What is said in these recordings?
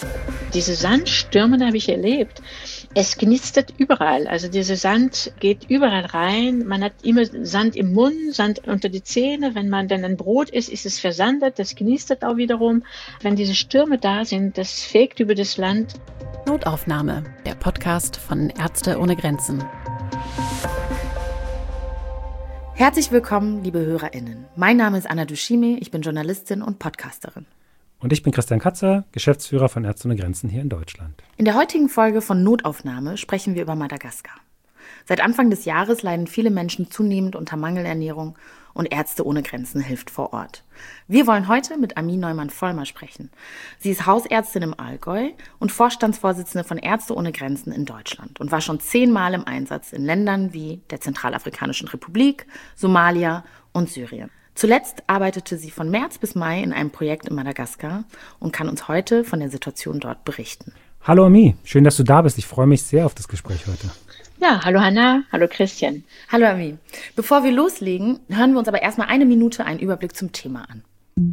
Diese Sandstürme, da habe ich erlebt. Es knistert überall. Also dieser Sand geht überall rein. Man hat immer Sand im Mund, Sand unter die Zähne. Wenn man dann ein Brot isst, ist es versandet. Das knistert auch wiederum. Wenn diese Stürme da sind, das fegt über das Land. Notaufnahme, der Podcast von Ärzte ohne Grenzen. Herzlich willkommen, liebe HörerInnen. Mein Name ist Anna Dushime, ich bin Journalistin und Podcasterin. Und ich bin Christian Katzer, Geschäftsführer von Ärzte ohne Grenzen hier in Deutschland. In der heutigen Folge von Notaufnahme sprechen wir über Madagaskar. Seit Anfang des Jahres leiden viele Menschen zunehmend unter Mangelernährung und Ärzte ohne Grenzen hilft vor Ort. Wir wollen heute mit Amy Neumann-Vollmer sprechen. Sie ist Hausärztin im Allgäu und Vorstandsvorsitzende von Ärzte ohne Grenzen in Deutschland und war schon 10-mal im Einsatz in Ländern wie der Zentralafrikanischen Republik, Somalia und Syrien. Zuletzt arbeitete sie von März bis Mai in einem Projekt in Madagaskar und kann uns heute von der Situation dort berichten. Hallo Amy, schön, dass du da bist. Ich freue mich sehr auf das Gespräch heute. Ja, hallo Hanna, hallo Christian. Hallo Amy. Bevor wir loslegen, hören wir uns aber erstmal eine Minute einen Überblick zum Thema an.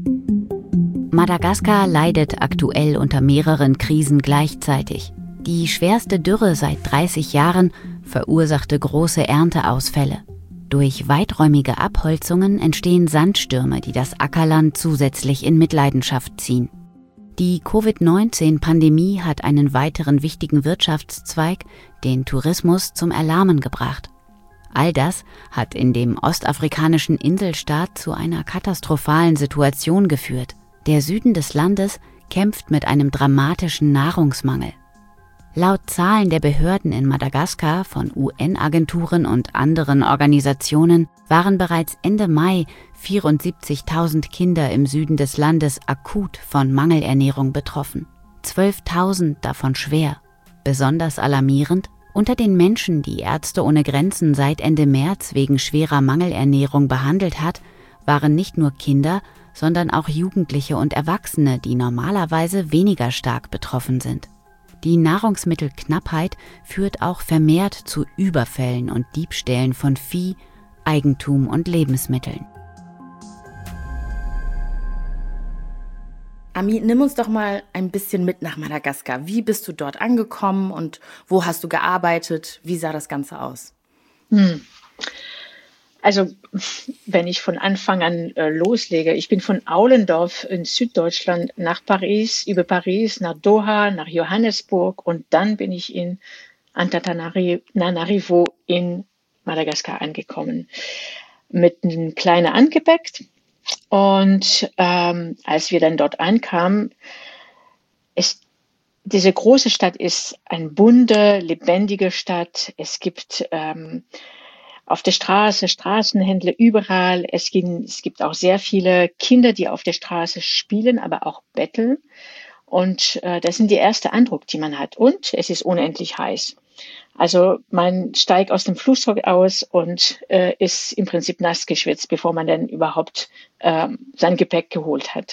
Madagaskar leidet aktuell unter mehreren Krisen gleichzeitig. Die schwerste Dürre seit 30 Jahren verursachte große Ernteausfälle. Durch weiträumige Abholzungen entstehen Sandstürme, die das Ackerland zusätzlich in Mitleidenschaft ziehen. Die Covid-19-Pandemie hat einen weiteren wichtigen Wirtschaftszweig, den Tourismus, zum Erlahmen gebracht. All das hat in dem ostafrikanischen Inselstaat zu einer katastrophalen Situation geführt. Der Süden des Landes kämpft mit einem dramatischen Nahrungsmangel. Laut Zahlen der Behörden in Madagaskar von UN-Agenturen und anderen Organisationen waren bereits Ende Mai 74.000 Kinder im Süden des Landes akut von Mangelernährung betroffen. 12.000 davon schwer. Besonders alarmierend: unter den Menschen, die Ärzte ohne Grenzen seit Ende März wegen schwerer Mangelernährung behandelt hat, waren nicht nur Kinder, sondern auch Jugendliche und Erwachsene, die normalerweise weniger stark betroffen sind. Die Nahrungsmittelknappheit führt auch vermehrt zu Überfällen und Diebstählen von Vieh, Eigentum und Lebensmitteln. Amy, nimm uns doch mal ein bisschen mit nach Madagaskar. Wie bist du dort angekommen und wo hast du gearbeitet? Wie sah das Ganze aus? Also, wenn ich von Anfang an loslege, ich bin von Aulendorf in Süddeutschland nach Paris, über Paris nach Doha, nach Johannesburg und dann bin ich in Antananarivo in Madagaskar angekommen mit einem kleinen Handgepäck. Und als wir dann dort ankamen, diese große Stadt ist eine bunte, lebendige Stadt. Es gibt auf der Straße Straßenhändler überall. Es gibt auch sehr viele Kinder, die auf der Straße spielen, aber auch betteln. Und das sind die ersten Eindruck, die man hat. Und es ist unendlich heiß. Also man steigt aus dem Flugzeug aus und ist im Prinzip nass geschwitzt, bevor man dann überhaupt sein Gepäck geholt hat.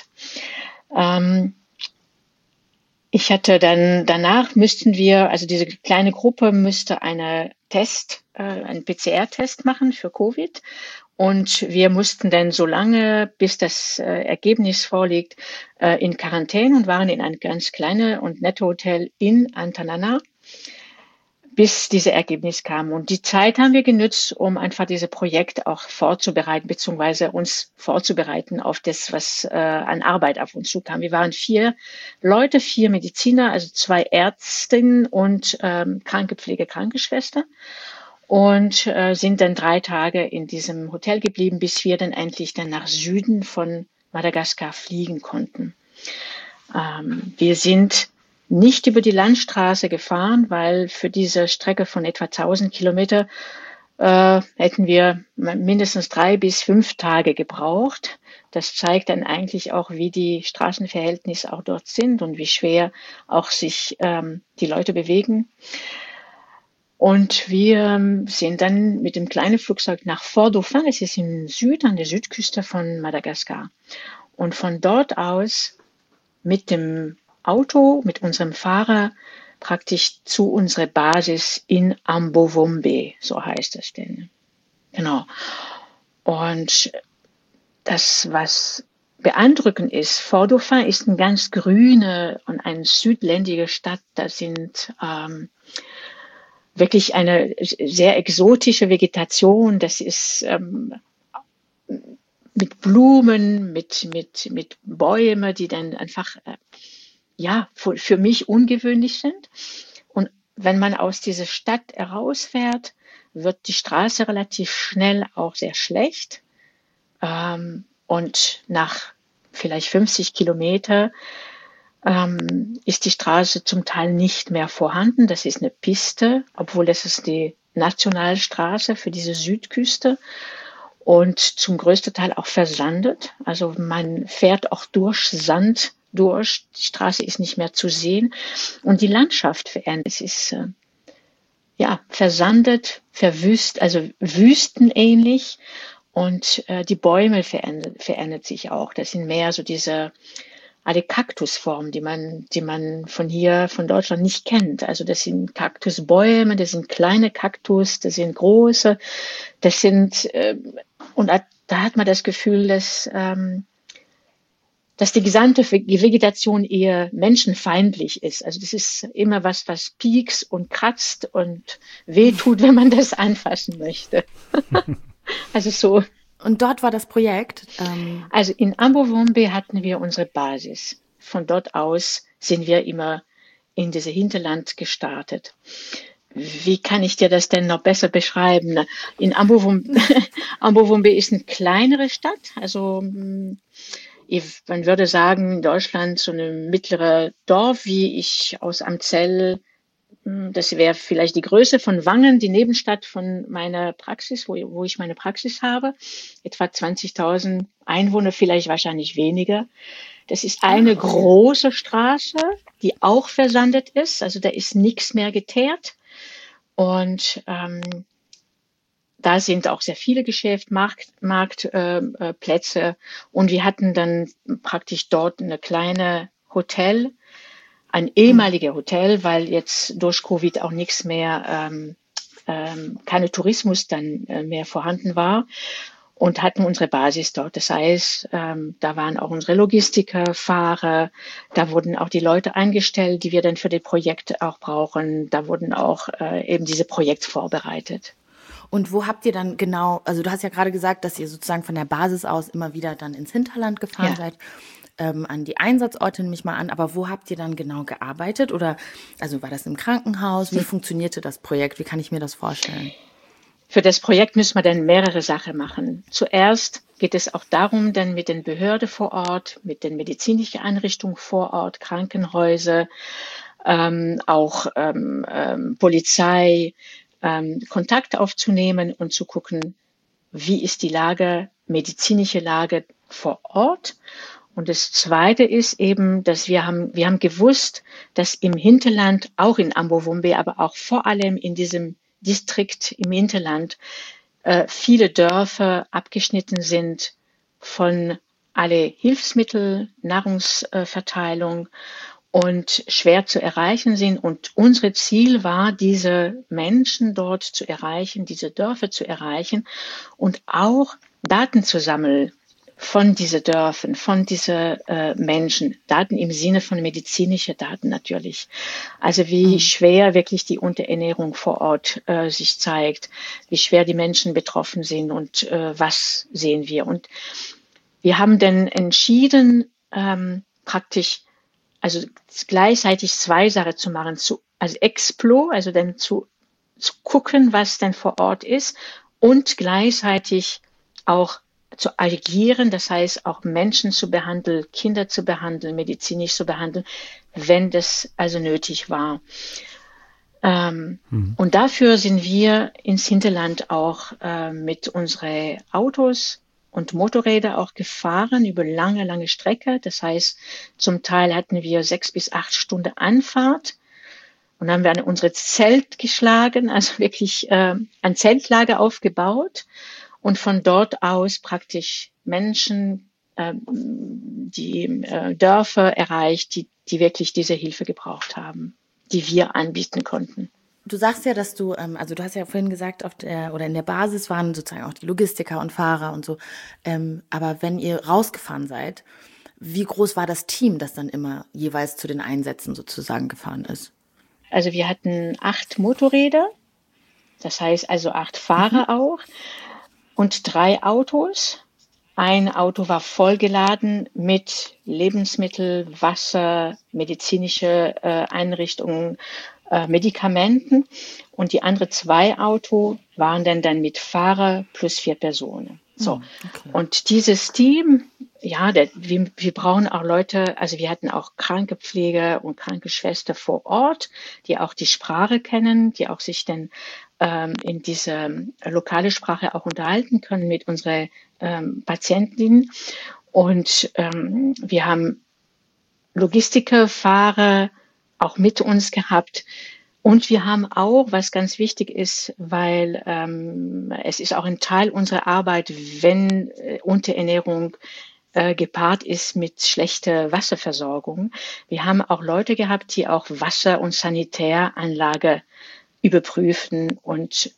Ich hatte dann, danach müssten wir, also diese kleine Gruppe müsste einen PCR-Test machen für Covid. Und wir mussten dann so lange, bis das Ergebnis vorliegt, in Quarantäne und waren in ein ganz kleines und nettes Hotel in Antananarivo, bis dieses Ergebnis kam. Und die Zeit haben wir genutzt, um einfach dieses Projekt auch vorzubereiten, beziehungsweise uns vorzubereiten auf das, was an Arbeit auf uns zukam. Wir waren 4 Leute, 4 Mediziner, also 2 Ärztinnen und Krankenschwester. Und sind dann 3 Tage in diesem Hotel geblieben, bis wir dann endlich dann nach Süden von Madagaskar fliegen konnten. Wir sind nicht über die Landstraße gefahren, weil für diese Strecke von etwa 1000 Kilometer hätten wir mindestens 3 bis 5 Tage gebraucht. Das zeigt dann eigentlich auch, wie die Straßenverhältnisse auch dort sind und wie schwer auch sich die Leute bewegen. Und wir sind dann mit dem kleinen Flugzeug nach Fort Dauphin, es ist im Süden, an der Südküste von Madagaskar. Und von dort aus mit dem Auto, mit unserem Fahrer, praktisch zu unserer Basis in Ambovombe, so heißt es denn. Genau. Und das, was beeindruckend ist, Fort-Dauphin ist eine ganz grüne und eine südländige Stadt. Da sind wirklich eine sehr exotische Vegetation. Das ist mit Blumen, mit Bäumen, die dann einfach für mich ungewöhnlich sind. Und wenn man aus dieser Stadt herausfährt, wird die Straße relativ schnell auch sehr schlecht. Und nach vielleicht 50 Kilometer ist die Straße zum Teil nicht mehr vorhanden. Das ist eine Piste, obwohl das ist die Nationalstraße für diese Südküste und zum größten Teil auch versandet. Also man fährt auch durch Sand durch. Die Straße ist nicht mehr zu sehen und die Landschaft verändert. Es ist versandet, verwüstet, also wüstenähnlich. Und die Bäume verändert sich auch. Das sind mehr so alle Kaktusformen, die man von Deutschland nicht kennt. Also das sind Kaktusbäume, das sind kleine Kaktus, das sind große, und da hat man das Gefühl, dass die gesamte Vegetation eher menschenfeindlich ist. Also das ist immer was piekst und kratzt und wehtut, wenn man das anfassen möchte. Also so. Und dort war das Projekt? Also in Ambovombe hatten wir unsere Basis. Von dort aus sind wir immer in dieses Hinterland gestartet. Wie kann ich dir das denn noch besser beschreiben? In Ambovombe ist eine kleinere Stadt. Also man würde sagen, in Deutschland so eine mittlere Dorf, wie ich aus Amzell. Das wäre vielleicht die Größe von Wangen, die Nebenstadt von meiner Praxis, wo ich meine Praxis habe. Etwa 20.000 Einwohner, vielleicht wahrscheinlich weniger. Das ist eine große Straße, die auch versandet ist. Also da ist nichts mehr geteert. Und da sind auch sehr viele Geschäfte, Marktplätze. Und wir hatten dann praktisch dort eine kleine Hotel, ein ehemaliger Hotel, weil jetzt durch Covid auch nichts mehr, keine Tourismus dann mehr vorhanden war, und hatten unsere Basis dort. Das heißt, da waren auch unsere Logistiker, Fahrer, da wurden auch die Leute eingestellt, die wir dann für die Projekte auch brauchen. Da wurden auch eben diese Projekte vorbereitet. Und wo habt ihr dann genau, also du hast ja gerade gesagt, dass ihr sozusagen von der Basis aus immer wieder dann ins Hinterland gefahren seid. An die Einsatzorte nehme ich mal an, aber wo habt ihr dann genau gearbeitet? Oder also war das im Krankenhaus? Wie funktionierte das Projekt? Wie kann ich mir das vorstellen? Für das Projekt müssen wir dann mehrere Sachen machen. Zuerst geht es auch darum, dann mit den Behörden vor Ort, mit den medizinischen Einrichtungen vor Ort, Krankenhäuser, auch Polizei, Kontakt aufzunehmen und zu gucken, wie ist die Lage, medizinische Lage vor Ort. Und das Zweite ist eben, dass wir haben gewusst, dass im Hinterland, auch in Ambovombe, aber auch vor allem in diesem Distrikt im Hinterland, viele Dörfer abgeschnitten sind von alle Hilfsmittel, Nahrungsverteilung und schwer zu erreichen sind. Und unser Ziel war, diese Menschen dort zu erreichen, diese Dörfer zu erreichen und auch Daten zu sammeln von diesen Dörfern, von diesen Menschen, Daten im Sinne von medizinischen Daten natürlich. Also wie schwer wirklich die Unterernährung vor Ort sich zeigt, wie schwer die Menschen betroffen sind und was sehen wir. Und wir haben dann entschieden, praktisch, also gleichzeitig zwei Sachen zu machen, also Explo, also dann zu gucken, was denn vor Ort ist, und gleichzeitig auch zu agieren, das heißt auch Menschen zu behandeln, Kinder zu behandeln, medizinisch zu behandeln, wenn das also nötig war. Und dafür sind wir ins Hinterland auch mit unseren Autos und Motorräder auch gefahren über lange Strecke. Das heißt, zum Teil hatten wir 6 bis 8 Stunden Anfahrt. Und dann haben wir an unsere Zelt geschlagen, also wirklich ein Zeltlager aufgebaut. Und von dort aus praktisch Menschen, die Dörfer erreicht, die wirklich diese Hilfe gebraucht haben, die wir anbieten konnten. Du sagst ja, dass du hast ja vorhin gesagt, in der Basis waren sozusagen auch die Logistiker und Fahrer und so. Aber wenn ihr rausgefahren seid, wie groß war das Team, das dann immer jeweils zu den Einsätzen sozusagen gefahren ist? Also wir hatten 8 Motorräder, das heißt also 8 Fahrer auch und 3 Autos. Ein Auto war vollgeladen mit Lebensmittel, Wasser, medizinische Einrichtungen, Medikamenten. Und die anderen 2 Autos waren dann mit Fahrer plus 4 Personen. So. Okay. Und dieses Team, ja, wir brauchen auch Leute, also wir hatten auch Krankenpfleger und Krankenschwester vor Ort, die auch die Sprache kennen, die auch sich dann in dieser lokale Sprache auch unterhalten können mit unseren Patientinnen. Und wir haben Logistiker, Fahrer auch mit uns gehabt. Und wir haben auch, was ganz wichtig ist, weil es ist auch ein Teil unserer Arbeit, wenn Unterernährung gepaart ist mit schlechter Wasserversorgung. Wir haben auch Leute gehabt, die auch Wasser- und Sanitäranlage überprüfen und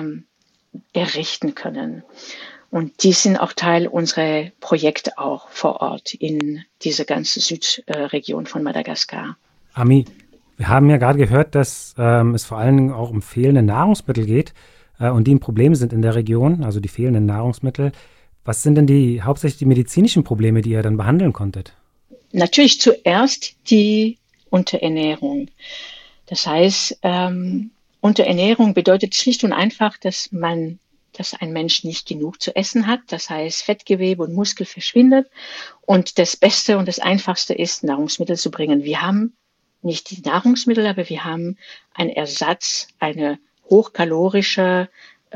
errichten können. Und die sind auch Teil unserer Projekte auch vor Ort in dieser ganzen Südregion von Madagaskar. Ami, wir haben ja gerade gehört, dass es vor allen Dingen auch um fehlende Nahrungsmittel geht und die ein Problem sind in der Region, also die fehlenden Nahrungsmittel. Was sind denn hauptsächlich die medizinischen Probleme, die ihr dann behandeln konntet? Natürlich zuerst die Unterernährung. Das heißt, Unterernährung bedeutet schlicht und einfach, dass ein Mensch nicht genug zu essen hat. Das heißt, Fettgewebe und Muskel verschwindet. Und das Beste und das Einfachste ist, Nahrungsmittel zu bringen. Wir haben nicht die Nahrungsmittel, aber wir haben einen Ersatz, eine hochkalorische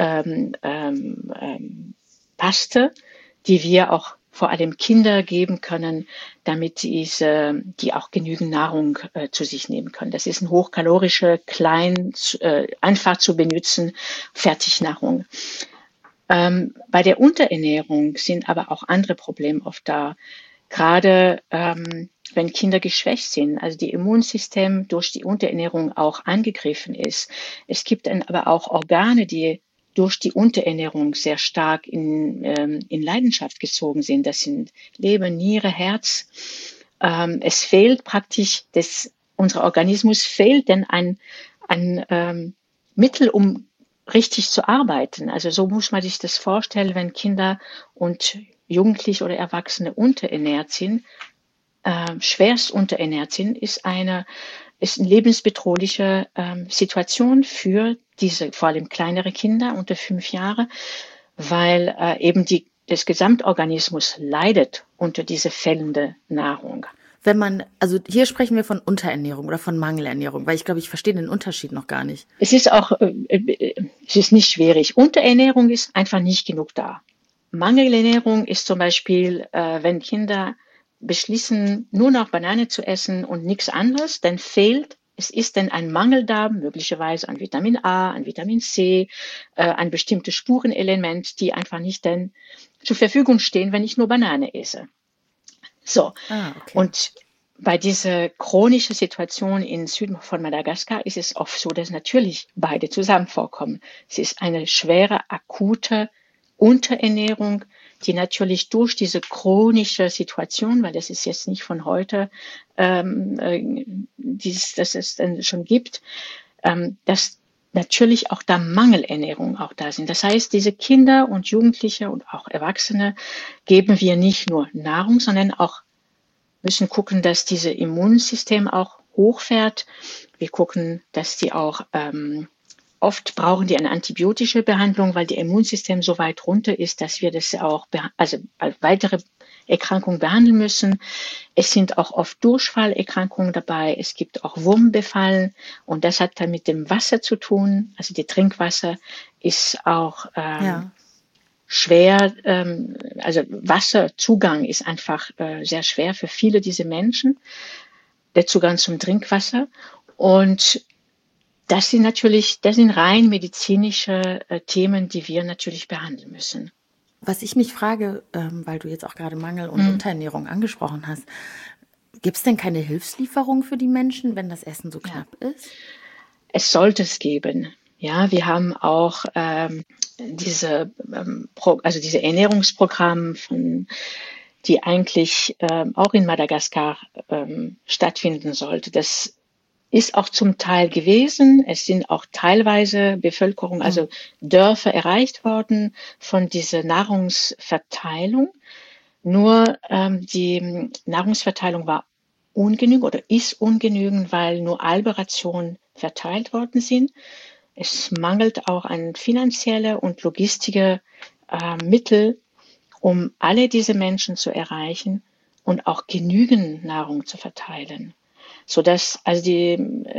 Paste, die wir auch vor allem Kinder geben können, damit die auch genügend Nahrung zu sich nehmen können. Das ist eine hochkalorische, einfach zu benutzen Fertignahrung. Bei der Unterernährung sind aber auch andere Probleme oft da. Gerade wenn Kinder geschwächt sind, also die Immunsystem durch die Unterernährung auch angegriffen ist. Es gibt dann aber auch Organe, die durch die Unterernährung sehr stark in Leidenschaft gezogen sind. Das sind Leber, Niere, Herz. Es fehlt praktisch, unser Organismus fehlt denn ein Mittel, um richtig zu arbeiten. Also so muss man sich das vorstellen, wenn Kinder und Jugendliche oder Erwachsene unterernährt sind, schwerst unterernährt sind, ist eine lebensbedrohliche Situation für diese, vor allem kleinere Kinder unter 5 Jahre, weil eben das Gesamtorganismus leidet unter dieser fehlenden Nahrung. Also hier sprechen wir von Unterernährung oder von Mangelernährung, weil ich glaube, ich verstehe den Unterschied noch gar nicht. Es ist nicht schwierig. Unterernährung ist einfach nicht genug da. Mangelernährung ist zum Beispiel, wenn Kinder beschließen, nur noch Banane zu essen und nichts anderes, dann es ist dann ein Mangel da, möglicherweise an Vitamin A, an Vitamin C, an bestimmte Spurenelement, die einfach nicht dann zur Verfügung stehen, wenn ich nur Banane esse. So. Okay. Und bei dieser chronischen Situation im Süden von Madagaskar ist es oft so, dass natürlich beide zusammen vorkommen. Es ist eine schwere, akute Unterernährung, die natürlich durch diese chronische Situation, weil das ist jetzt nicht von heute, dass es dann schon gibt, dass natürlich auch da Mangelernährung auch da sind. Das heißt, diese Kinder und Jugendliche und auch Erwachsene geben wir nicht nur Nahrung, sondern auch müssen gucken, dass dieses Immunsystem auch hochfährt. Wir gucken, dass die auch oft brauchen die eine antibiotische Behandlung, weil das Immunsystem so weit runter ist, dass wir das auch als weitere Erkrankungen behandeln müssen. Es sind auch oft Durchfallerkrankungen dabei. Es gibt auch Wurmbefallen und das hat dann mit dem Wasser zu tun. Also das Trinkwasser ist auch schwer. Also Wasserzugang ist einfach sehr schwer für viele dieser Menschen. Der Zugang zum Trinkwasser und das sind rein medizinische Themen, die wir natürlich behandeln müssen. Was ich mich frage, weil du jetzt auch gerade Mangel und Unterernährung angesprochen hast, gibt es denn keine Hilfslieferung für die Menschen, wenn das Essen so knapp ist? es sollte es geben. Ja, wir haben auch diese Ernährungsprogramme die eigentlich auch in Madagaskar stattfinden sollte. Das ist auch zum Teil gewesen. Es sind auch teilweise Bevölkerung, also Dörfer erreicht worden von dieser Nahrungsverteilung. Nur die Nahrungsverteilung war ungenügend oder ist ungenügend, weil nur halbe Rationen verteilt worden sind. Es mangelt auch an finanzielle und logistische Mittel, um alle diese Menschen zu erreichen und auch genügend Nahrung zu verteilen, sodass also die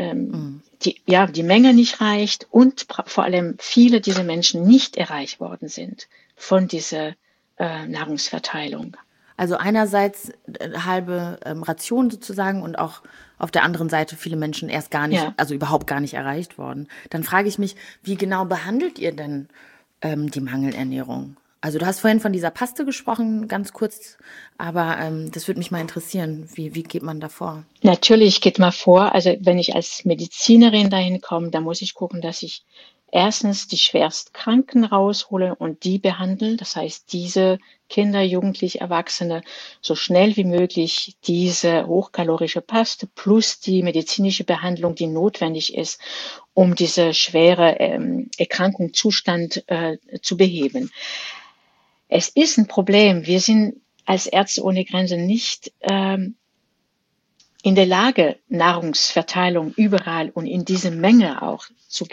Menge nicht reicht und vor allem viele dieser Menschen nicht erreicht worden sind von dieser Nahrungsverteilung. Also einerseits halbe Ration sozusagen und auch auf der anderen Seite viele Menschen erst gar nicht, also überhaupt gar nicht erreicht worden. Dann frage ich mich, wie genau behandelt ihr denn die Mangelernährung? Also du hast vorhin von dieser Paste gesprochen, ganz kurz, aber das würde mich mal interessieren. Wie geht man da vor? Natürlich geht man vor. Also wenn ich als Medizinerin dahin komme, dann muss ich gucken, dass ich erstens die Schwerstkranken raushole und die behandle. Das heißt, diese Kinder, Jugendliche, Erwachsene so schnell wie möglich diese hochkalorische Paste plus die medizinische Behandlung, die notwendig ist, um diese schwere Erkrankungszustand zu beheben. Es ist ein Problem. Wir sind als Ärzte ohne Grenzen nicht in der Lage, Nahrungsverteilung überall und in diese Menge auch zu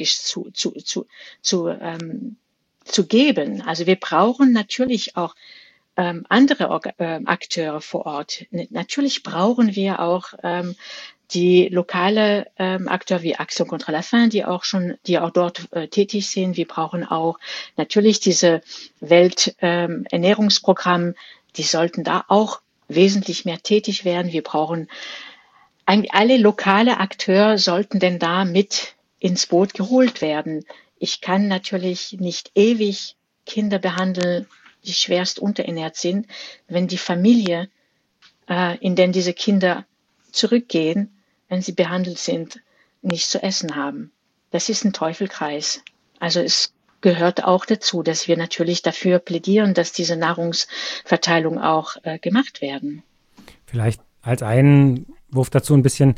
geben. Also wir brauchen natürlich auch andere Akteure vor Ort. Natürlich brauchen wir auch die lokale Akteure wie Action contre la faim, die auch dort tätig sind. Wir brauchen auch natürlich diese Welternährungsprogramm, die sollten da auch wesentlich mehr tätig werden. Wir brauchen eigentlich alle lokale Akteure sollten denn da mit ins Boot geholt werden. Ich kann natürlich nicht ewig Kinder behandeln, die schwerst unterernährt sind, wenn die Familie, in der diese Kinder zurückgehen, wenn sie behandelt sind, nichts zu essen haben. Das ist ein Teufelskreis. Also es gehört auch dazu, dass wir natürlich dafür plädieren, dass diese Nahrungsverteilung auch gemacht werden. Vielleicht als Einwurf dazu ein bisschen,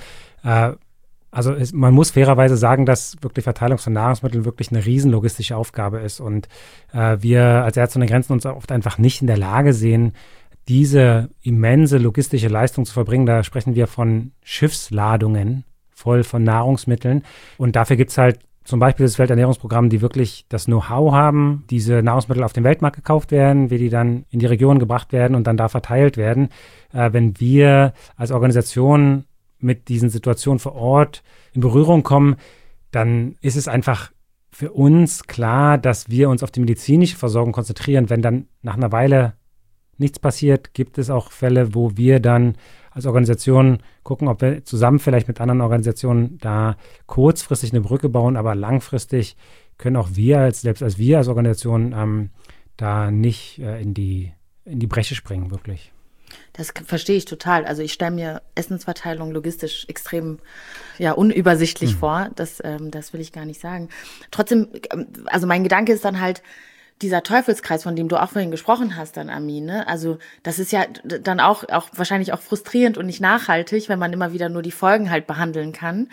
man muss fairerweise sagen, dass wirklich Verteilung von Nahrungsmitteln wirklich eine riesen logistische Aufgabe ist und wir als Ärzte ohne Grenzen uns oft einfach nicht in der Lage sehen, diese immense logistische Leistung zu verbringen. Da sprechen wir von Schiffsladungen voll von Nahrungsmitteln und dafür gibt es halt zum Beispiel das Welternährungsprogramm, die wirklich das Know-how haben, diese Nahrungsmittel auf dem Weltmarkt gekauft werden, wie die dann in die Region gebracht werden und dann da verteilt werden. Wenn wir als Organisation mit diesen Situationen vor Ort in Berührung kommen, dann ist es einfach für uns klar, dass wir uns auf die medizinische Versorgung konzentrieren. Wenn dann nach einer Weile nichts passiert, gibt es auch Fälle, wo wir dann als Organisation gucken, ob wir zusammen vielleicht mit anderen Organisationen da kurzfristig eine Brücke bauen, aber langfristig können auch wir, selbst als wir als Organisation, da nicht in die Bresche springen, wirklich. Das verstehe ich total. Also ich stelle mir Essensverteilung logistisch extrem unübersichtlich vor. Das will ich gar nicht sagen. Trotzdem, also mein Gedanke ist dann halt, dieser Teufelskreis, von dem du auch vorhin gesprochen hast, dann Ami, ne? Also das ist ja dann auch wahrscheinlich auch frustrierend und nicht nachhaltig, wenn man immer wieder nur die Folgen halt behandeln kann.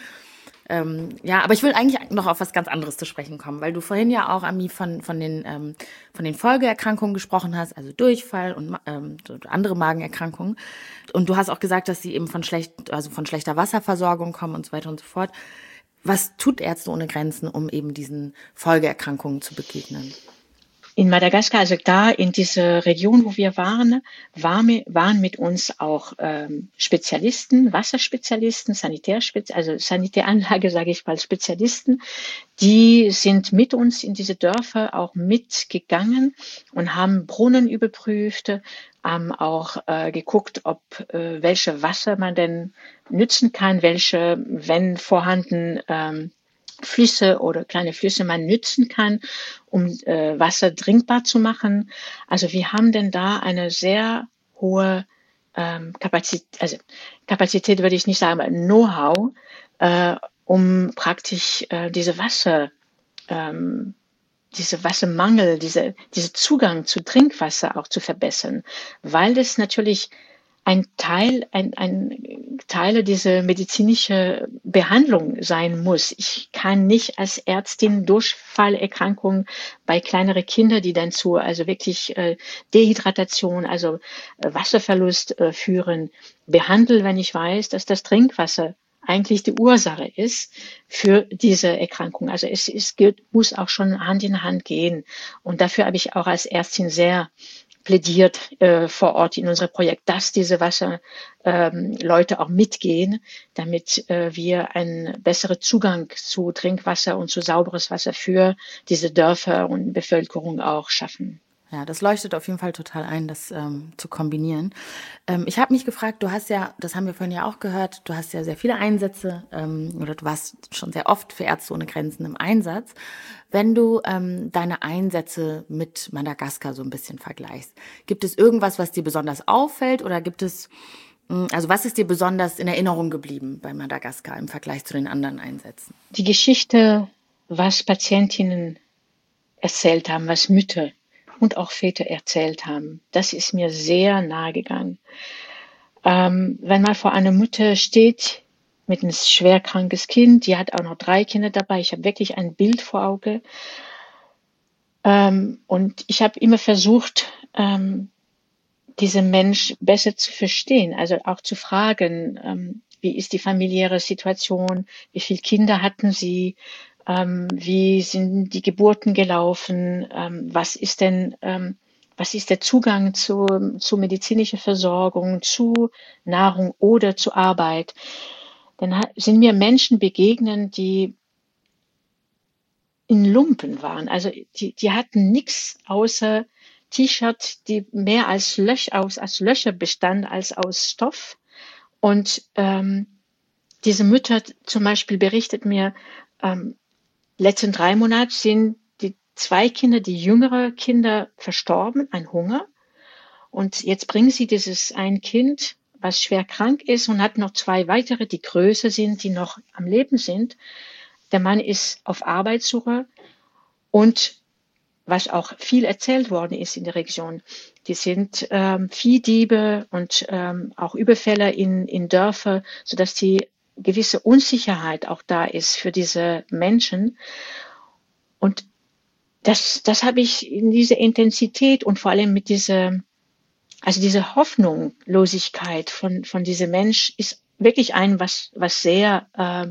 Aber ich will eigentlich noch auf was ganz anderes zu sprechen kommen, weil du vorhin ja auch, Ami, von den Folgeerkrankungen gesprochen hast, also Durchfall und andere Magenerkrankungen. Und du hast auch gesagt, dass sie eben von schlechter Wasserversorgung kommen und so weiter und so fort. Was tut Ärzte ohne Grenzen, um eben diesen Folgeerkrankungen zu begegnen? In Madagaskar, also da in dieser Region, wo wir waren mit uns auch Spezialisten, Wasserspezialisten, Sanitäranlage, sage ich mal, Spezialisten. Die sind mit uns in diese Dörfer auch mitgegangen und haben Brunnen überprüft, haben auch geguckt, ob welche Wasser man denn nützen kann, welche, wenn vorhanden, Flüsse oder kleine Flüsse man nützen kann, um Wasser trinkbar zu machen. Also wir haben denn da eine sehr hohe Kapazität würde ich nicht sagen, aber Know-how, um praktisch diese Wassermangel, diese Zugang zu Trinkwasser auch zu verbessern, weil das natürlich ein Teil dieser medizinische Behandlung sein muss. Ich kann nicht als Ärztin Durchfallerkrankungen bei kleineren Kindern, die dann zu also wirklich Dehydratation, also Wasserverlust führen, behandeln, wenn ich weiß, dass das Trinkwasser eigentlich die Ursache ist für diese Erkrankung. Also es muss auch schon Hand in Hand gehen. Und dafür habe ich auch als Ärztin sehr plädiert vor Ort in unserem Projekt, dass diese Wasserleute auch mitgehen, damit wir einen besseren Zugang zu Trinkwasser und zu sauberes Wasser für diese Dörfer und Bevölkerung auch schaffen. Ja, das leuchtet auf jeden Fall total ein, das zu kombinieren. Ich habe mich gefragt, du hast ja, das haben wir vorhin ja auch gehört, du hast ja sehr viele Einsätze oder du warst schon sehr oft für Ärzte ohne Grenzen im Einsatz. Wenn du deine Einsätze mit Madagaskar so ein bisschen vergleichst, gibt es irgendwas, was dir besonders auffällt oder also was ist dir besonders in Erinnerung geblieben bei Madagaskar im Vergleich zu den anderen Einsätzen? Die Geschichte, was Patientinnen erzählt haben, was Mütter und auch Väter erzählt haben. Das ist mir sehr nahe gegangen. Wenn man vor einer Mutter steht mit einem schwerkrankes Kind, die hat auch noch 3 Kinder dabei, ich habe wirklich ein Bild vor Auge. Und ich habe immer versucht, diesen Mensch besser zu verstehen, also auch zu fragen, wie ist die familiäre Situation, wie viele Kinder hatten sie, wie sind die Geburten gelaufen? Was ist der Zugang zu medizinischer Versorgung, zu Nahrung oder zu Arbeit? Dann sind mir Menschen begegnet, die in Lumpen waren. Also die hatten nichts außer T-Shirt, die mehr als Löcher bestand als aus Stoff. Und diese Mütter zum Beispiel berichtet mir, letzten 3 Monate sind die 2 Kinder, die jüngere Kinder, verstorben an Hunger. Und jetzt bringen sie dieses ein Kind, was schwer krank ist und hat noch 2 weitere, die größer sind, die noch am Leben sind. Der Mann ist auf Arbeitssuche und was auch viel erzählt worden ist in der Region, die sind Viehdiebe und auch Überfälle in Dörfer, sodass die gewisse Unsicherheit auch da ist für diese Menschen. Und das habe ich in dieser Intensität und vor allem mit diese Hoffnungslosigkeit von diesem Mensch ist wirklich was sehr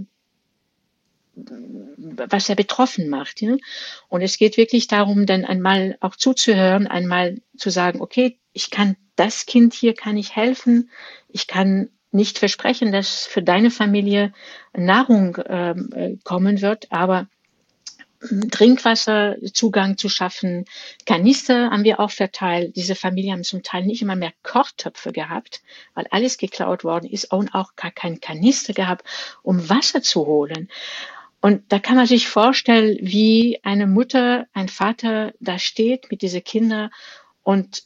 betroffen macht. Ja? Und es geht wirklich darum, dann einmal auch zuzuhören, einmal zu sagen, okay, das Kind hier kann ich helfen, ich kann nicht versprechen, dass für deine Familie Nahrung kommen wird, aber Trinkwasserzugang zu schaffen. Kanister haben wir auch verteilt. Diese Familien haben zum Teil nicht immer mehr Kochtöpfe gehabt, weil alles geklaut worden ist und auch gar kein Kanister gehabt, um Wasser zu holen. Und da kann man sich vorstellen, wie eine Mutter, ein Vater da steht mit diesen Kindern und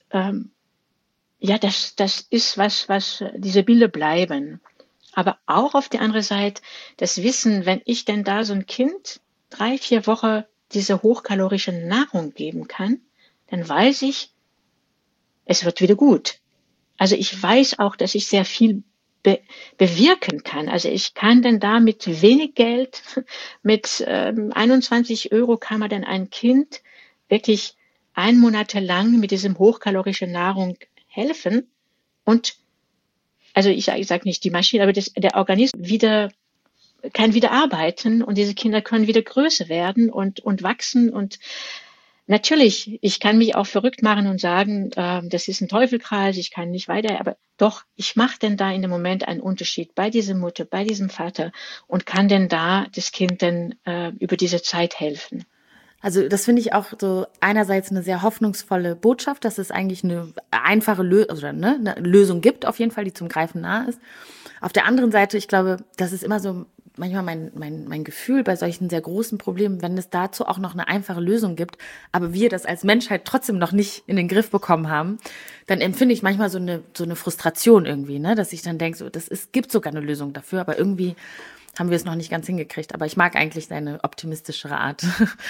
das ist was diese Bilder bleiben. Aber auch auf der anderen Seite das Wissen, wenn ich denn da so ein Kind 3-4 Wochen diese hochkalorische Nahrung geben kann, dann weiß ich, es wird wieder gut. Also ich weiß auch, dass ich sehr viel bewirken kann. Also ich kann denn da mit wenig Geld, mit 21 € kann man dann ein Kind wirklich 1 Monat lang mit diesem hochkalorischen Nahrung helfen und also ich sag nicht die Maschine, aber der Organismus kann wieder arbeiten und diese Kinder können wieder größer werden und wachsen und natürlich, ich kann mich auch verrückt machen und sagen, das ist ein Teufelskreis, ich kann nicht weiter, aber doch, ich mache denn da in dem Moment einen Unterschied bei dieser Mutter, bei diesem Vater und kann denn da das Kind dann über diese Zeit helfen. Also das finde ich auch so einerseits eine sehr hoffnungsvolle Botschaft, dass es eigentlich eine einfache eine Lösung gibt, auf jeden Fall, die zum Greifen nahe ist. Auf der anderen Seite, ich glaube, das ist immer so manchmal mein Gefühl bei solchen sehr großen Problemen, wenn es dazu auch noch eine einfache Lösung gibt, aber wir das als Menschheit trotzdem noch nicht in den Griff bekommen haben, dann empfinde ich manchmal so eine Frustration irgendwie, ne, dass ich dann denke, gibt sogar eine Lösung dafür, aber irgendwie haben wir es noch nicht ganz hingekriegt. Aber ich mag eigentlich deine optimistischere Art,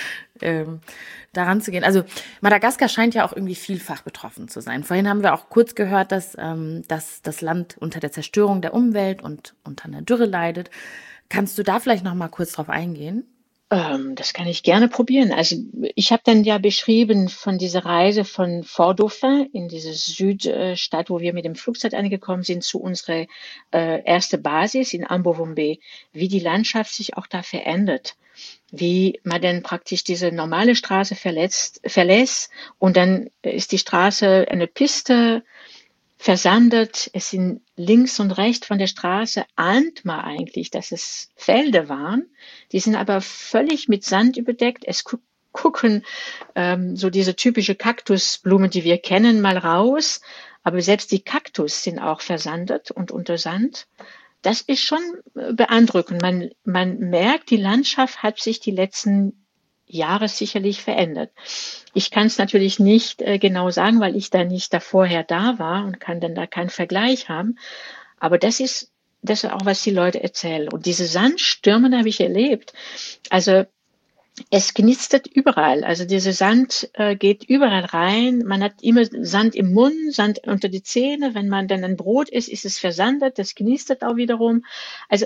daran zu gehen. Also Madagaskar scheint ja auch irgendwie vielfach betroffen zu sein. Vorhin haben wir auch kurz gehört, dass das Land unter der Zerstörung der Umwelt und unter einer Dürre leidet. Kannst du da vielleicht noch mal kurz drauf eingehen? Das kann ich gerne probieren. Also ich habe dann ja beschrieben von dieser Reise von Fort-Dauphin in diese Südstadt, wo wir mit dem Flugzeug angekommen sind, zu unserer erste Basis in Ambovombe, wie die Landschaft sich auch da verändert, wie man dann praktisch diese normale Straße verlässt und dann ist die Straße eine Piste, versandet, es sind links und rechts von der Straße, ahnt man eigentlich, dass es Felder waren. Die sind aber völlig mit Sand überdeckt. Es gucken so diese typische Kaktusblumen, die wir kennen, mal raus. Aber selbst die Kaktus sind auch versandet und unter Sand. Das ist schon beeindruckend. Man merkt, die Landschaft hat sich die letzten Jahre sicherlich verändert. Ich kann es natürlich nicht genau sagen, weil ich da nicht vorher da war und kann dann da keinen Vergleich haben. Aber das ist auch, was die Leute erzählen. Und diese Sandstürme habe ich erlebt. Also es knistert überall. Also dieser Sand geht überall rein. Man hat immer Sand im Mund, Sand unter die Zähne. Wenn man dann ein Brot isst, ist es versandet. Das knistert auch wiederum. Also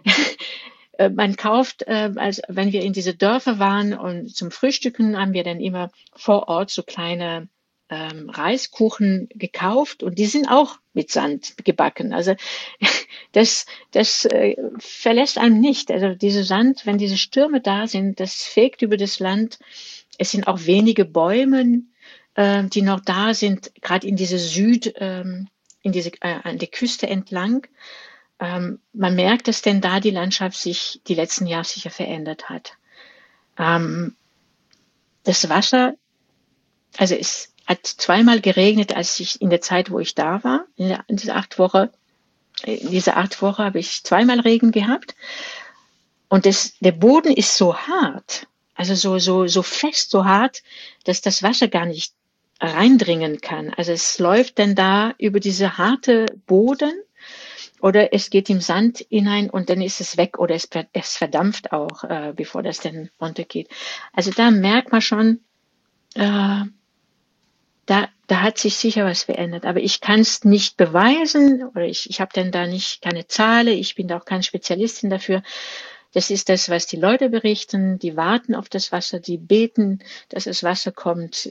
man kauft, also wenn wir in diese Dörfer waren und zum Frühstücken, haben wir dann immer vor Ort so kleine Reiskuchen gekauft und die sind auch mit Sand gebacken. Also das verlässt einem nicht. Also diese Sand, wenn diese Stürme da sind, das fegt über das Land. Es sind auch wenige Bäume, die noch da sind, gerade in diese an der Küste entlang. Man merkt, dass denn da die Landschaft sich die letzten Jahre sicher verändert hat. Das Wasser, also es hat zweimal geregnet, als ich in der Zeit, wo ich da war, in dieser 8 Wochen habe ich zweimal Regen gehabt. Und der Boden ist so hart, also so fest, so hart, dass das Wasser gar nicht reindringen kann. Also es läuft dann da über diese harte Boden. Oder es geht im Sand hinein und dann ist es weg oder es verdampft auch, bevor das dann runtergeht. Also da merkt man schon, da hat sich sicher was verändert. Aber ich kann es nicht beweisen oder ich habe dann da keine Zahlen. Ich bin da auch keine Spezialistin dafür. Das ist das, was die Leute berichten. Die warten auf das Wasser, die beten, dass das Wasser kommt.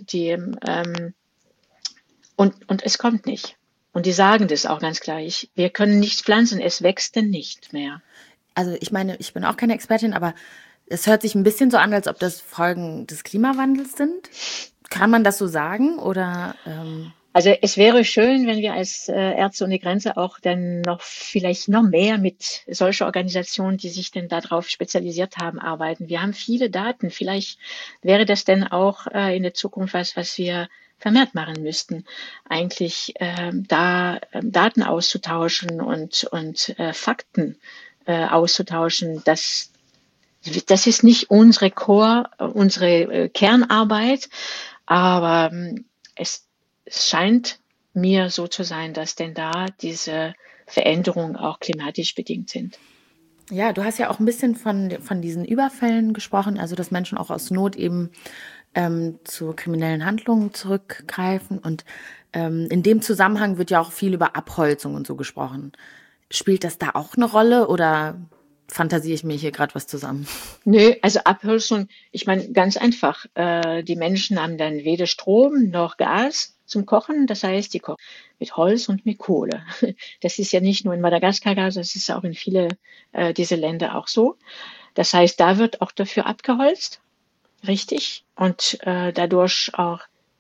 Und es kommt nicht. Und die sagen das auch ganz klar. Wir können nichts pflanzen, es wächst denn nicht mehr. Also ich meine, ich bin auch keine Expertin, aber es hört sich ein bisschen so an, als ob das Folgen des Klimawandels sind. Kann man das so sagen? Oder? Also es wäre schön, wenn wir als Ärzte ohne Grenze auch dann vielleicht noch mehr mit solchen Organisationen, die sich denn darauf spezialisiert haben, arbeiten. Wir haben viele Daten. Vielleicht wäre das dann auch in der Zukunft was wir vermehrt machen müssten, eigentlich da Daten auszutauschen und Fakten auszutauschen. Das ist nicht unsere Kernarbeit, aber es scheint mir so zu sein, dass denn da diese Veränderungen auch klimatisch bedingt sind. Ja, du hast ja auch ein bisschen von diesen Überfällen gesprochen, also dass Menschen auch aus Not eben zu kriminellen Handlungen zurückgreifen. Und in dem Zusammenhang wird ja auch viel über Abholzung und so gesprochen. Spielt das da auch eine Rolle oder fantasiere ich mir hier gerade was zusammen? Nö, also Abholzung, ich meine ganz einfach. Die Menschen haben dann weder Strom noch Gas zum Kochen. Das heißt, die kochen mit Holz und mit Kohle. Das ist ja nicht nur in Madagaskar, das ist auch in viele dieser Länder auch so. Das heißt, da wird auch dafür abgeholzt. Richtig. Und dadurch auch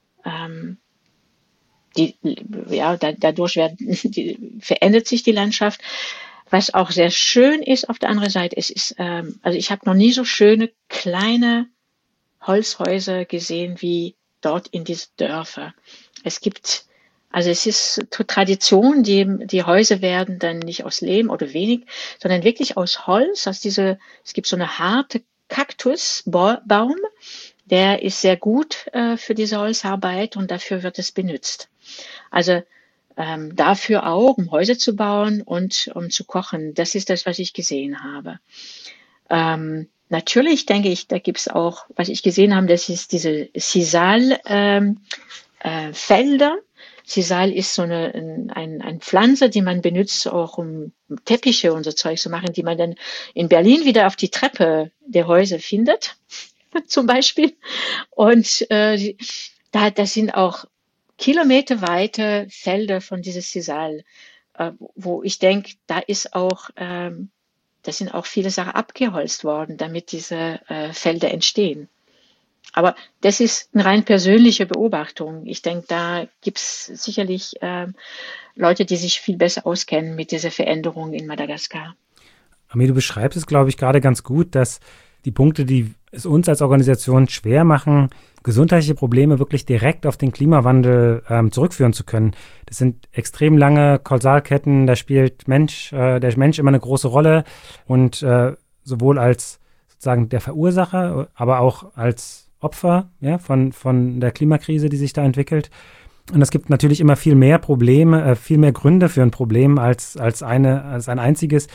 dadurch verändert sich die Landschaft. Was auch sehr schön ist auf der anderen Seite, also ich habe noch nie so schöne kleine Holzhäuser gesehen wie dort in diesen Dörfern. Es ist Tradition, die Häuser werden dann nicht aus Lehm oder wenig, sondern wirklich aus Holz. Es gibt so eine harte Kaktusbaum, der ist sehr gut für diese Holzarbeit und dafür wird es benutzt. Also dafür auch, um Häuser zu bauen und um zu kochen. Das ist das, was ich gesehen habe. Natürlich denke ich, da gibt's auch, was ich gesehen habe, das ist diese Sisal-Felder. Sisal ist so eine Pflanze, die man benutzt, auch um Teppiche und so Zeug zu machen, die man dann in Berlin wieder auf die Treppe der Häuser findet, zum Beispiel. Und das sind auch kilometerweite Felder von dieses Sisal, wo ich denke, das sind auch viele Sachen abgeholzt worden, damit diese Felder entstehen. Aber das ist eine rein persönliche Beobachtung. Ich denke, da gibt's sicherlich Leute, die sich viel besser auskennen mit dieser Veränderung in Madagaskar. Ami, du beschreibst es, glaube ich, gerade ganz gut, dass die Punkte, die es uns als Organisation schwer machen, gesundheitliche Probleme wirklich direkt auf den Klimawandel zurückführen zu können. Das sind extrem lange Kausalketten, da spielt der Mensch immer eine große Rolle und sowohl als sozusagen der Verursacher, aber auch als Opfer, ja, von der Klimakrise, die sich da entwickelt. Und es gibt natürlich immer viel mehr Probleme, viel mehr Gründe für ein Problem als ein einziges.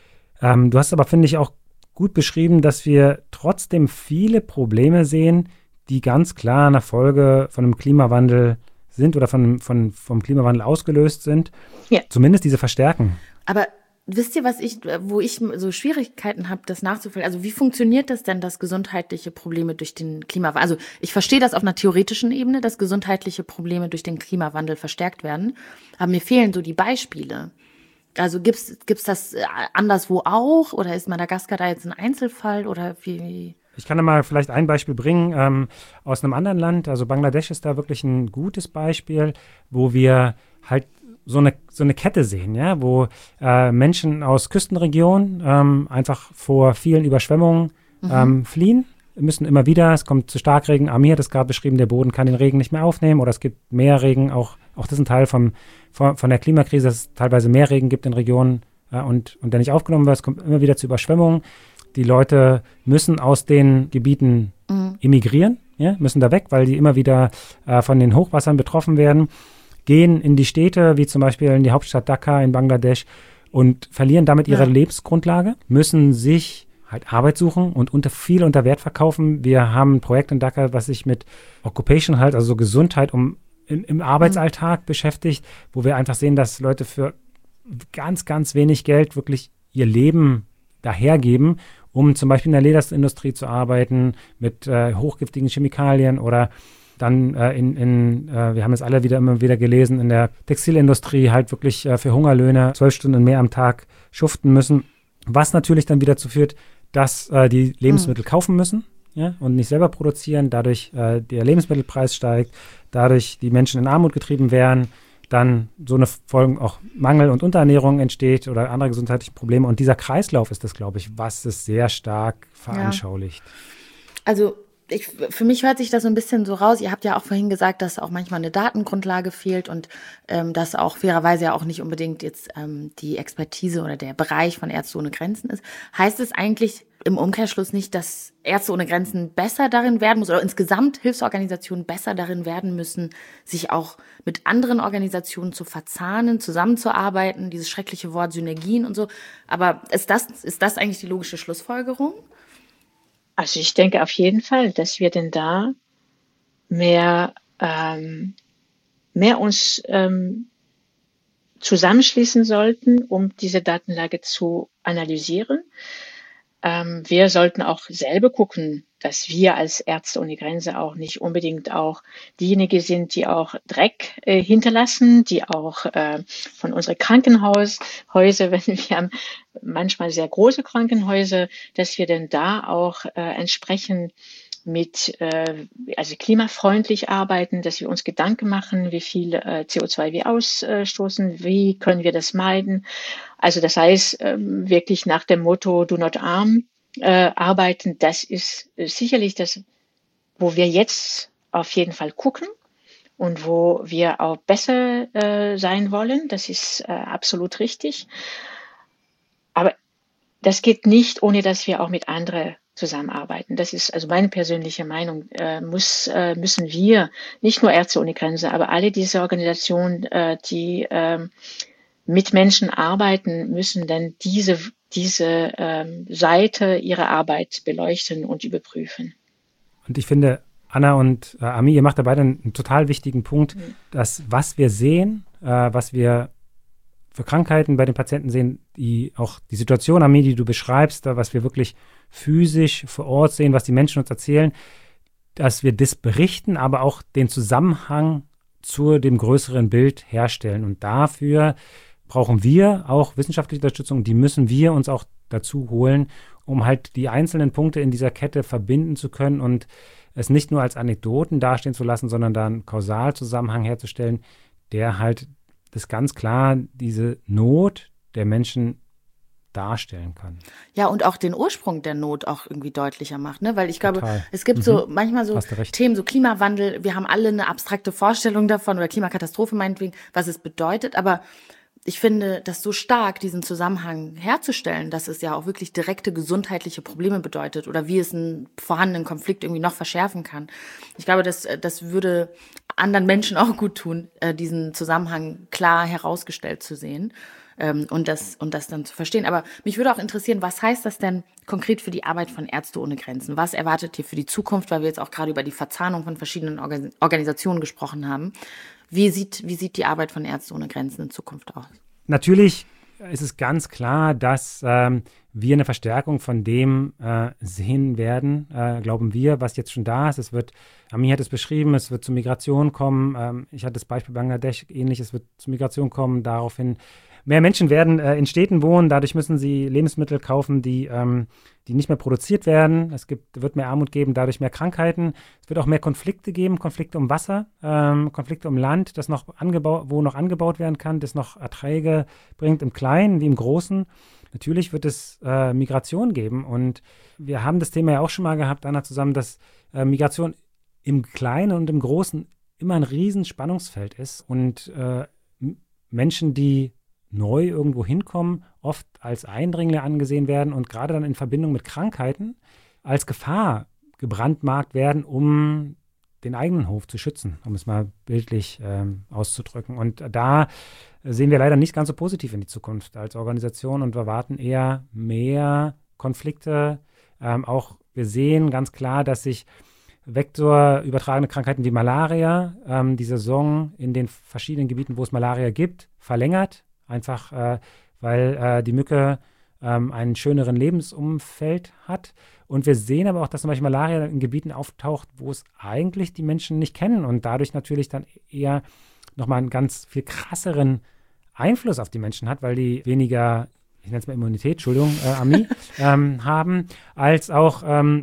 Du hast aber, finde ich, auch gut beschrieben, dass wir trotzdem viele Probleme sehen, die ganz klar eine Folge von einem Klimawandel sind oder vom Klimawandel ausgelöst sind. Ja. Zumindest diese verstärken. Aber wisst ihr, wo ich so Schwierigkeiten habe, das nachzuvollziehen? Also wie funktioniert das denn, dass gesundheitliche Probleme durch den Klimawandel, also ich verstehe das auf einer theoretischen Ebene, dass gesundheitliche Probleme durch den Klimawandel verstärkt werden, aber mir fehlen so die Beispiele. Also gibt's das anderswo auch oder ist Madagaskar da jetzt ein Einzelfall oder wie? Ich kann da mal vielleicht ein Beispiel bringen aus einem anderen Land. Also Bangladesch ist da wirklich ein gutes Beispiel, wo wir halt so eine Kette sehen, ja, wo Menschen aus Küstenregionen einfach vor vielen Überschwemmungen fliehen. Müssen immer wieder, es kommt zu Starkregen. Amir hat es gerade beschrieben, der Boden kann den Regen nicht mehr aufnehmen oder es gibt mehr Regen. Auch das ist ein Teil von der Klimakrise, dass es teilweise mehr Regen gibt in Regionen und der nicht aufgenommen wird. Es kommt immer wieder zu Überschwemmungen. Die Leute müssen aus den Gebieten emigrieren, ja, müssen da weg, weil die immer wieder von den Hochwassern betroffen werden, gehen in die Städte, wie zum Beispiel in die Hauptstadt Dhaka in Bangladesch und verlieren damit ihre Lebensgrundlage, müssen sich halt Arbeit suchen und viel unter Wert verkaufen. Wir haben ein Projekt in Dhaka, was sich mit Occupation halt, also Gesundheit im Arbeitsalltag beschäftigt, wo wir einfach sehen, dass Leute für ganz, ganz wenig Geld wirklich ihr Leben dahergeben, um zum Beispiel in der Lederindustrie zu arbeiten, mit hochgiftigen Chemikalien oder dann wir haben es alle immer wieder gelesen, in der Textilindustrie halt wirklich für Hungerlöhne 12 Stunden mehr am Tag schuften müssen, was natürlich dann wieder dazu führt, dass die Lebensmittel kaufen müssen, ja, und nicht selber produzieren, dadurch der Lebensmittelpreis steigt, dadurch die Menschen in Armut getrieben werden, dann so eine Folge auch Mangel und Unterernährung entsteht oder andere gesundheitliche Probleme. Und dieser Kreislauf ist das, glaube ich, was es sehr stark veranschaulicht. Ja. Also für mich hört sich das so ein bisschen so raus. Ihr habt ja auch vorhin gesagt, dass auch manchmal eine Datengrundlage fehlt und dass auch fairerweise ja auch nicht unbedingt jetzt die Expertise oder der Bereich von Ärzte ohne Grenzen ist. Heißt es eigentlich im Umkehrschluss nicht, dass Ärzte ohne Grenzen besser darin werden muss oder insgesamt Hilfsorganisationen besser darin werden müssen, sich auch mit anderen Organisationen zu verzahnen, zusammenzuarbeiten, dieses schreckliche Wort Synergien und so. Aber ist das eigentlich die logische Schlussfolgerung? Also ich denke auf jeden Fall, dass wir denn da mehr uns zusammenschließen sollten, um diese Datenlage zu analysieren. Wir sollten auch selber gucken, dass wir als Ärzte ohne Grenze auch nicht unbedingt auch diejenigen sind, die auch Dreck hinterlassen, die auch von unseren Krankenhäuser, wenn wir haben manchmal sehr große Krankenhäuser, dass wir denn da auch entsprechend mit also klimafreundlich arbeiten, dass wir uns Gedanken machen, wie viel CO2 wir ausstoßen, wie können wir das meiden. Also das heißt wirklich nach dem Motto Do Not Harm arbeiten. Das ist sicherlich das, wo wir jetzt auf jeden Fall gucken und wo wir auch besser sein wollen. Das ist absolut richtig. Aber das geht nicht, ohne dass wir auch mit anderen zusammenarbeiten. Das ist also meine persönliche Meinung. Müssen wir, nicht nur Ärzte ohne Grenzen, aber alle diese Organisationen, die mit Menschen arbeiten, müssen dann diese Seite ihrer Arbeit beleuchten und überprüfen. Und ich finde, Anna und Ami, ihr macht da beide einen total wichtigen Punkt, dass was wir sehen, was wir für Krankheiten bei den Patienten sehen, auch die Situation, Ami, die du beschreibst, was wir wirklich physisch vor Ort sehen, was die Menschen uns erzählen, dass wir das berichten, aber auch den Zusammenhang zu dem größeren Bild herstellen. Und dafür brauchen wir auch wissenschaftliche Unterstützung, die müssen wir uns auch dazu holen, um halt die einzelnen Punkte in dieser Kette verbinden zu können und es nicht nur als Anekdoten dastehen zu lassen, sondern da einen Kausalzusammenhang herzustellen, der halt das ganz klar diese Not der Menschen darstellen kann. Ja, und auch den Ursprung der Not auch irgendwie deutlicher macht, ne? Weil ich glaube, Total. Es gibt so manchmal so Hast du recht. Themen, so Klimawandel, wir haben alle eine abstrakte Vorstellung davon oder Klimakatastrophe meinetwegen, was es bedeutet, aber ich finde, das so stark, diesen Zusammenhang herzustellen, dass es ja auch wirklich direkte gesundheitliche Probleme bedeutet oder wie es einen vorhandenen Konflikt irgendwie noch verschärfen kann. Ich glaube, das würde anderen Menschen auch gut tun, diesen Zusammenhang klar herausgestellt zu sehen und das dann zu verstehen. Aber mich würde auch interessieren, was heißt das denn konkret für die Arbeit von Ärzte ohne Grenzen? Was erwartet ihr für die Zukunft, weil wir jetzt auch gerade über die Verzahnung von verschiedenen Organisationen gesprochen haben? Wie sieht die Arbeit von Ärzte ohne Grenzen in Zukunft aus? Natürlich ist es ganz klar, dass wir eine Verstärkung von dem sehen werden, glauben wir, was jetzt schon da ist. Ami hat es beschrieben, es wird zu Migration kommen. Ich hatte das Beispiel Bangladesch ähnlich, es wird zu Migration kommen, daraufhin mehr Menschen werden in Städten wohnen, dadurch müssen sie Lebensmittel kaufen, die nicht mehr produziert werden. Wird mehr Armut geben, dadurch mehr Krankheiten. Es wird auch mehr Konflikte geben, Konflikte um Wasser, Konflikte um Land, wo noch angebaut werden kann, das noch Erträge bringt, im Kleinen wie im Großen. Natürlich wird es Migration geben und wir haben das Thema ja auch schon mal gehabt, Anna, zusammen, dass Migration im Kleinen und im Großen immer ein Riesenspannungsfeld ist und Menschen, die neu irgendwo hinkommen, oft als Eindringlinge angesehen werden und gerade dann in Verbindung mit Krankheiten als Gefahr gebrandmarkt werden, um den eigenen Hof zu schützen, um es mal bildlich auszudrücken. Und da sehen wir leider nicht ganz so positiv in die Zukunft als Organisation und wir erwarten eher mehr Konflikte. Wir sehen ganz klar, dass sich vektorübertragene Krankheiten wie Malaria die Saison in den verschiedenen Gebieten, wo es Malaria gibt, verlängert. Einfach, weil die Mücke einen schöneren Lebensumfeld hat. Und wir sehen aber auch, dass zum Beispiel Malaria in Gebieten auftaucht, wo es eigentlich die Menschen nicht kennen und dadurch natürlich dann eher nochmal einen ganz viel krasseren Einfluss auf die Menschen hat, weil die weniger, ich nenne es mal Immunität, Entschuldigung, Ami, haben, als auch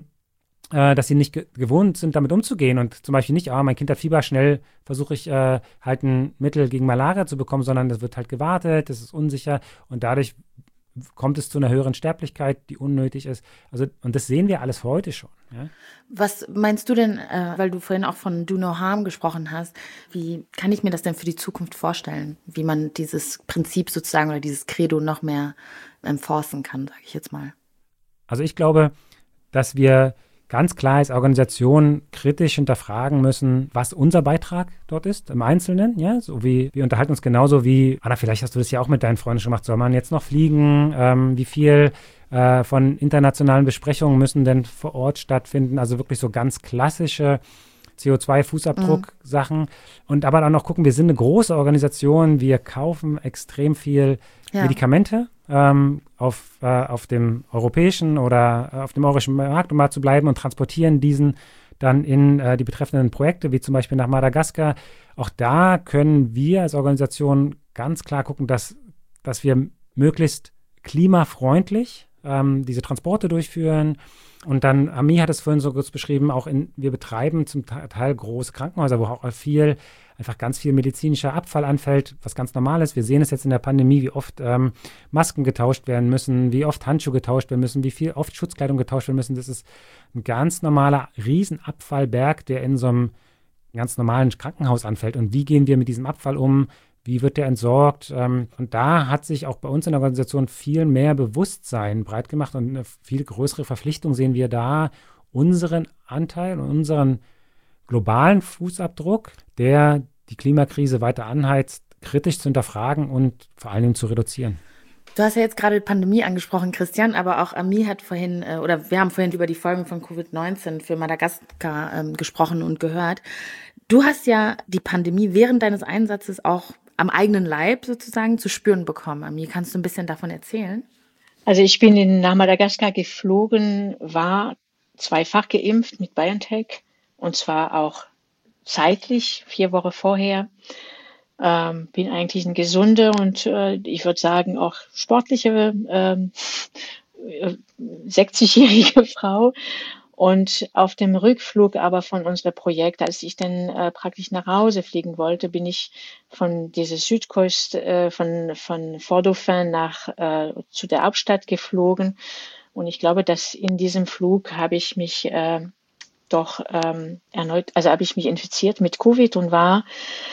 dass sie nicht gewohnt sind, damit umzugehen und zum Beispiel nicht, mein Kind hat Fieber, schnell versuche ich halt ein Mittel gegen Malaria zu bekommen, sondern es wird halt gewartet, es ist unsicher und dadurch kommt es zu einer höheren Sterblichkeit, die unnötig ist. Also, und das sehen wir alles heute schon. Ja? Was meinst du denn, weil du vorhin auch von Do No Harm gesprochen hast, wie kann ich mir das denn für die Zukunft vorstellen, wie man dieses Prinzip sozusagen oder dieses Credo noch mehr enforcen kann, sage ich jetzt mal? Also ich glaube, dass wir ganz klar als Organisation kritisch hinterfragen müssen, was unser Beitrag dort ist, im Einzelnen. Ja? So wie wir unterhalten uns genauso wie, Anna, vielleicht hast du das ja auch mit deinen Freunden schon gemacht, soll man jetzt noch fliegen? Wie viel von internationalen Besprechungen müssen denn vor Ort stattfinden? Also wirklich so ganz klassische CO2-Fußabdruck-Sachen. Und aber dann auch gucken, wir sind eine große Organisation, wir kaufen extrem viel Medikamente auf dem europäischen oder auf dem europäischen Markt, um mal zu bleiben, und transportieren diesen dann in die betreffenden Projekte, wie zum Beispiel nach Madagaskar. Auch da können wir als Organisation ganz klar gucken, dass wir möglichst klimafreundlich diese Transporte durchführen. Und dann, Ami hat es vorhin so kurz beschrieben, wir betreiben zum Teil große Krankenhäuser, wo auch einfach ganz viel medizinischer Abfall anfällt, was ganz normal ist. Wir sehen es jetzt in der Pandemie, wie oft Masken getauscht werden müssen, wie oft Handschuhe getauscht werden müssen, wie viel oft Schutzkleidung getauscht werden müssen. Das ist ein ganz normaler Riesenabfallberg, der in so einem ganz normalen Krankenhaus anfällt. Und wie gehen wir mit diesem Abfall um? Wie wird der entsorgt? Und da hat sich auch bei uns in der Organisation viel mehr Bewusstsein breit gemacht und eine viel größere Verpflichtung sehen wir da, unseren Anteil und unseren globalen Fußabdruck, der die Klimakrise weiter anheizt, kritisch zu hinterfragen und vor allen Dingen zu reduzieren. Du hast ja jetzt gerade Pandemie angesprochen, Christian, aber auch Ami hat wir haben vorhin über die Folgen von Covid-19 für Madagaskar gesprochen und gehört. Du hast ja die Pandemie während deines Einsatzes auch am eigenen Leib sozusagen zu spüren bekommen. Ami, kannst du ein bisschen davon erzählen? Also ich bin nach Madagaskar geflogen, war zweifach geimpft mit BioNTech und zwar auch zeitlich 4 Wochen vorher. Bin eigentlich eine gesunde und ich würde sagen auch sportliche 60-jährige Frau. Und auf dem Rückflug aber von unserem Projekt, als ich dann praktisch nach Hause fliegen wollte, bin ich von dieser Südküste von Fort-Dauphin zu der Hauptstadt geflogen. Und ich glaube, dass in diesem Flug habe ich mich habe ich mich infiziert mit Covid und war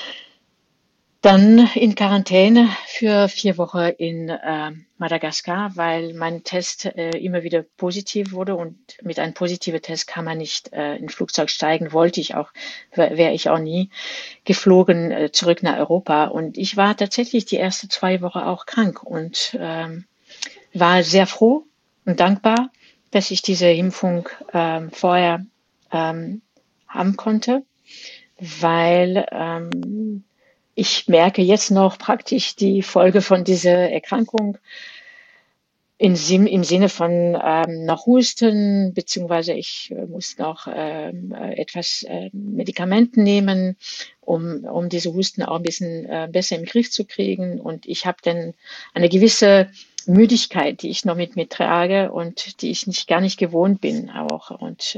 dann in Quarantäne für 4 Wochen in Madagaskar, weil mein Test immer wieder positiv wurde und mit einem positiven Test kann man nicht in Flugzeug steigen, wäre ich auch nie geflogen zurück nach Europa. Und ich war tatsächlich die ersten 2 Wochen auch krank und war sehr froh und dankbar, dass ich diese Impfung vorher haben konnte, weil ich merke jetzt noch praktisch die Folge von dieser Erkrankung im Sinne von noch Husten, beziehungsweise ich muss noch etwas Medikamenten nehmen, um diese Husten auch ein bisschen besser im Griff zu kriegen. Und ich habe dann eine gewisse Müdigkeit, die ich noch mit mir trage und die ich gar nicht gewohnt bin auch. Und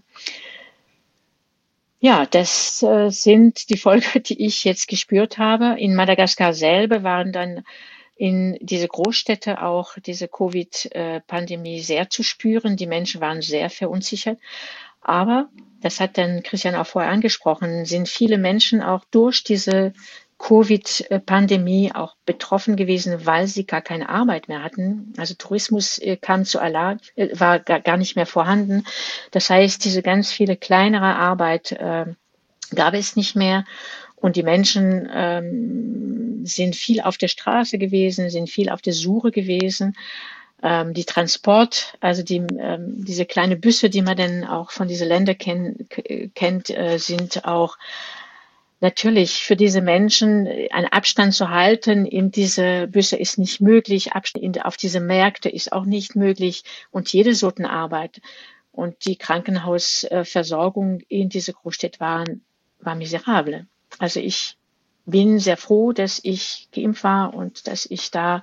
ja, das sind die Folgen, die ich jetzt gespürt habe. In Madagaskar selber waren dann in diese Großstädte auch diese Covid-Pandemie sehr zu spüren. Die Menschen waren sehr verunsichert. Aber, das hat dann Christian auch vorher angesprochen, sind viele Menschen auch durch diese Covid-Pandemie auch betroffen gewesen, weil sie gar keine Arbeit mehr hatten. Also Tourismus war gar nicht mehr vorhanden. Das heißt, diese ganz viele kleinere Arbeit gab es nicht mehr. Und die Menschen sind viel auf der Straße gewesen, sind viel auf der Suche gewesen. Die Transport, also diese kleine Busse, die man dann auch von diesen Ländern kennt, sind auch natürlich für diese Menschen einen Abstand zu halten in diese Busse ist nicht möglich, Abstand auf diese Märkte ist auch nicht möglich und jede Sortenarbeit und die Krankenhausversorgung in dieser Großstadt war miserabel. Also ich bin sehr froh, dass ich geimpft war und dass ich da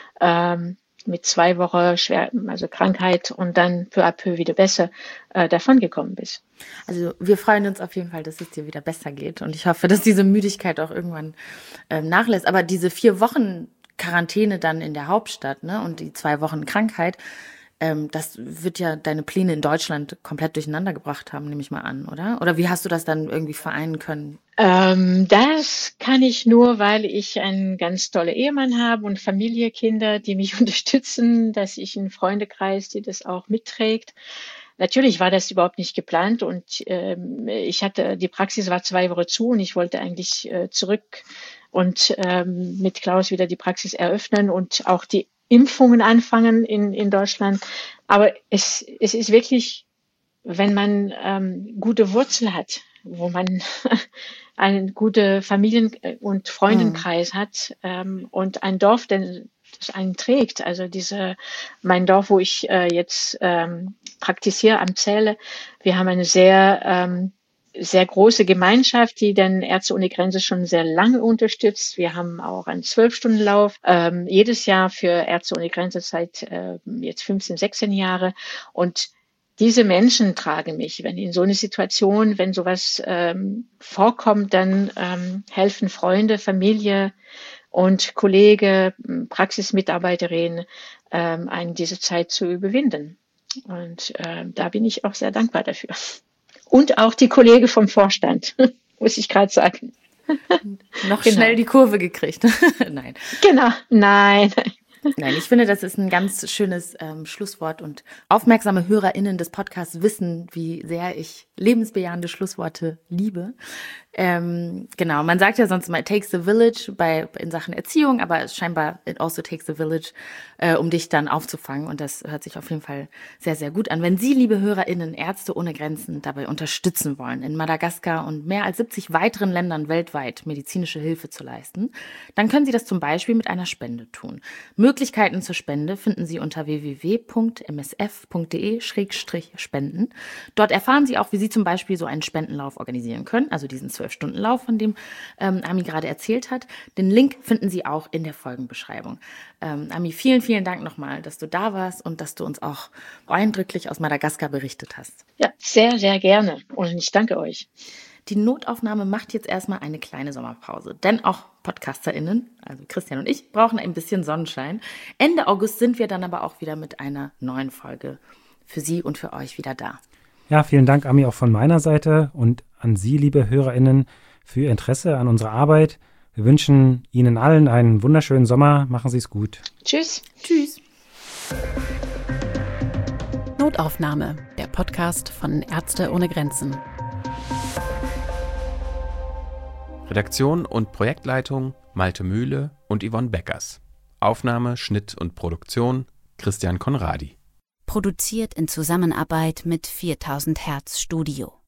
mit 2 Wochen Krankheit und dann peu à peu wieder besser davon gekommen bist. Also wir freuen uns auf jeden Fall, dass es dir wieder besser geht und ich hoffe, dass diese Müdigkeit auch irgendwann nachlässt. Aber diese 4 Wochen Quarantäne dann in der Hauptstadt, ne, und die 2 Wochen Krankheit, das wird ja deine Pläne in Deutschland komplett durcheinander gebracht haben, nehme ich mal an, oder? Oder wie hast du das dann irgendwie vereinen können? Das kann ich nur, weil ich einen ganz tollen Ehemann habe und Familie, Kinder, die mich unterstützen, dass ich einen Freundekreis, die das auch mitträgt. Natürlich war das überhaupt nicht geplant und die Praxis war 2 Wochen zu und ich wollte eigentlich zurück und mit Klaus wieder die Praxis eröffnen und auch die Impfungen anfangen in Deutschland. Aber es ist wirklich, wenn man gute Wurzel hat, wo man einen guten Familien- und Freundenkreis hat und ein Dorf, das einen trägt. Also mein Dorf, wo ich jetzt praktiziere am Zelle, wir haben eine sehr sehr große Gemeinschaft, die dann Ärzte ohne Grenze schon sehr lange unterstützt. Wir haben auch einen 12-Stunden-Lauf jedes Jahr für Ärzte ohne Grenze seit jetzt 15, 16 Jahre. Und diese Menschen tragen mich. Wenn in so einer Situation, wenn sowas vorkommt, dann helfen Freunde, Familie und Kollege, Praxismitarbeiterin, einen diese Zeit zu überwinden. Und da bin ich auch sehr dankbar dafür. Und auch die Kollegen vom Vorstand, muss ich gerade sagen. Noch schnell die Kurve gekriegt. Nein. Genau, nein. Nein, ich finde, das ist ein ganz schönes Schlusswort und aufmerksame HörerInnen des Podcasts wissen, wie sehr ich lebensbejahende Schlussworte liebe. Genau, man sagt ja sonst immer, it takes a village in Sachen Erziehung, aber scheinbar it also takes a village, um dich dann aufzufangen und das hört sich auf jeden Fall sehr, sehr gut an. Wenn Sie, liebe HörerInnen, Ärzte ohne Grenzen dabei unterstützen wollen, in Madagaskar und mehr als 70 weiteren Ländern weltweit medizinische Hilfe zu leisten, dann können Sie das zum Beispiel mit einer Spende tun. Möglichkeiten zur Spende finden Sie unter www.msf.de/spenden. Dort erfahren Sie auch, wie Sie zum Beispiel so einen Spendenlauf organisieren können, also diesen 12-Stunden-Lauf, von dem Ami gerade erzählt hat. Den Link finden Sie auch in der Folgenbeschreibung. Ami, vielen, vielen Dank nochmal, dass du da warst und dass du uns auch eindrücklich aus Madagaskar berichtet hast. Ja, sehr, sehr gerne und ich danke euch. Die Notaufnahme macht jetzt erstmal eine kleine Sommerpause, denn auch PodcasterInnen, also Christian und ich, brauchen ein bisschen Sonnenschein. Ende August sind wir dann aber auch wieder mit einer neuen Folge für Sie und für euch wieder da. Ja, vielen Dank, Ami, auch von meiner Seite und an Sie, liebe HörerInnen, für Ihr Interesse an unserer Arbeit. Wir wünschen Ihnen allen einen wunderschönen Sommer. Machen Sie es gut. Tschüss. Tschüss. Notaufnahme, der Podcast von Ärzte ohne Grenzen. Redaktion und Projektleitung Malte Mühle und Yvonne Beckers. Aufnahme, Schnitt und Produktion Christian Conradi. Produziert in Zusammenarbeit mit 4000 Hertz Studio.